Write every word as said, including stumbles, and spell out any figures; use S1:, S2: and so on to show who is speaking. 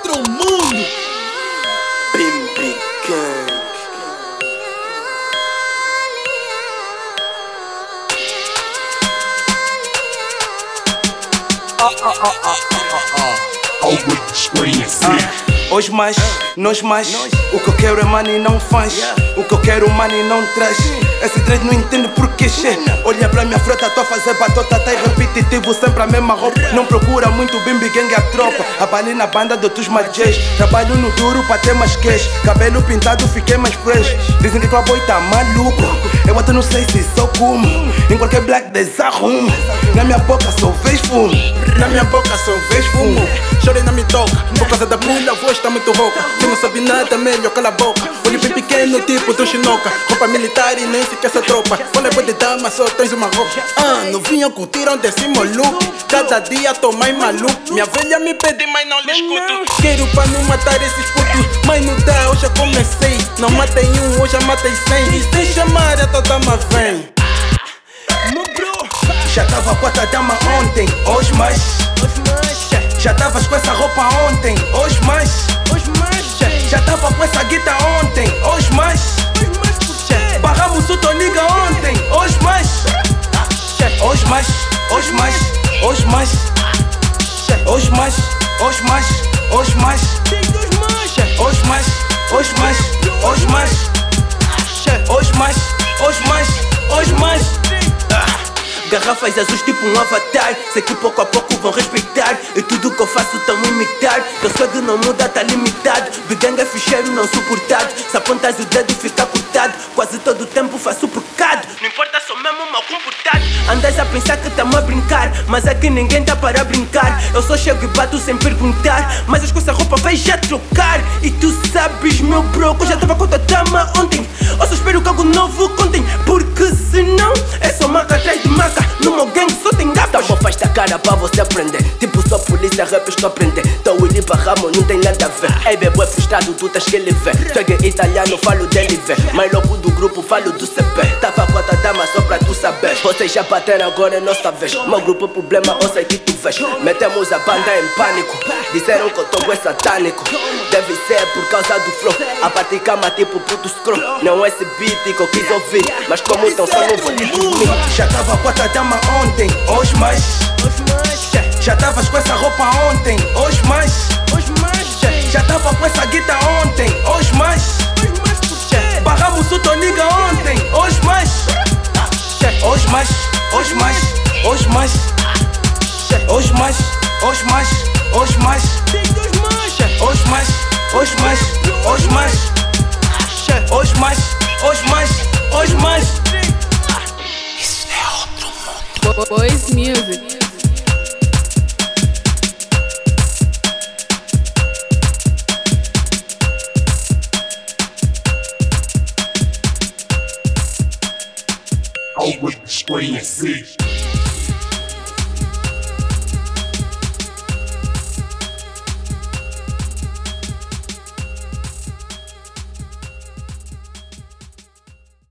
S1: outro mundo.
S2: Bimbi Gang.
S1: Ah, ah, ah, ah, ah, ah.
S3: Over the screen and see.
S2: Hoje mais, nós mais. O que eu quero é money não faz. O que eu quero money não traz. Esse trade não entendo porquê, che. Olha pra minha frota, tô a fazer batota. Tá repetitivo, sempre a mesma roupa. Não procura muito Bimbi Gang a tropa. Abali na banda do tus majês. Trabalho no duro pra ter mais cash. Cabelo pintado, fiquei mais fresh. Dizem que tua boy tá maluco. Eu até não sei se sou como. Em qualquer black desarrumo. Na minha boca só vejo fumo. Na minha boca só vejo fumo.
S1: Chorei não me toca, por causa da pula, a voz tá muito rouca. Se não sabe nada, melhor cala a boca. Olho bem pequeno, tipo do chinoca. Roupa militar e nem sequer essa tropa. Olha boi de dama, só tens uma roupa. Ah, novinho curtiram desse maluco. Cada dia tô mais maluco. Minha velha me pede, mas não lhe escuto. Quero pra não matar esses putos, mas não dá, hoje eu comecei. Não matei um, hoje eu matei cem. E sem chamar, a tua dama vem.
S2: Já tava com a tua dama ontem, hoje mais. Já tavas com essa roupa ontem, hoje mais. Já tava com essa guita ontem, hoje mais. Barramos o Toniga ontem, hoje mais. Hoje mais, hoje mais, hoje mais. Hoje mais, hoje mais, hoje mais. Hoje mais, hoje mais, hoje mais. Hoje mais, hoje mais, hoje mais. Garrafas azuis tipo um avatar. Sei que pouco a pouco vão respeitar. E tudo que eu faço tão imitar. Teu swag não muda, tá limitado. Biganga é ficheiro não suportado. Se apontas o dedo fica cortado. Quase todo o tempo faço pecado. Não importa, sou mesmo mal comportado. Andas a pensar que tamo a brincar, mas aqui ninguém tá para brincar. Eu só chego e bato sem perguntar. Mas as com essa roupa vai já trocar. E tu sabes, meu bro, que eu já tava com a tua dama ontem. Eu só espero que algo novo contem, porque senão é só maca atrás de maca. No meu gang só tem gatas. Tá bom, faz da cara pra você aprender. Tipo só polícia, rap estou a aprender. Tô ele pra ramo, não tem nada a ver. Ei, bebo é frustrado, tu tens que ele ver. Swag italiano, falo dele ver. Mas logo do grupo, falo do C P. Tava com a tua dama só pra tu saber. Vocês já bateram, agora é nossa vez. Meu grupo problema, eu sei que tu vês. Metemos a banda em pânico. Disseram que eu tô é satânico. Deve ser por causa do flow. A partir cama tipo puto scroll. Não é esse beat que eu quis ouvir, mas como então só não vou te dormir. Já tava com a tua dama ontem, hoje mais. Já tavas com essa roupa ontem, hoje mais. Já tava com essa guita ontem, hoje mais. Barramos o Toniga ontem, hoje mais. Hoje mais, hoje mais, hoje mais. Hoje mais, hoje mais, hoje mais. Hoje mais, hoje mais, hoje mais. Hoje mais, hoje mais, hoje mais.
S3: Isso é outro mundo.
S4: Boys Music.
S3: Over the screen and see.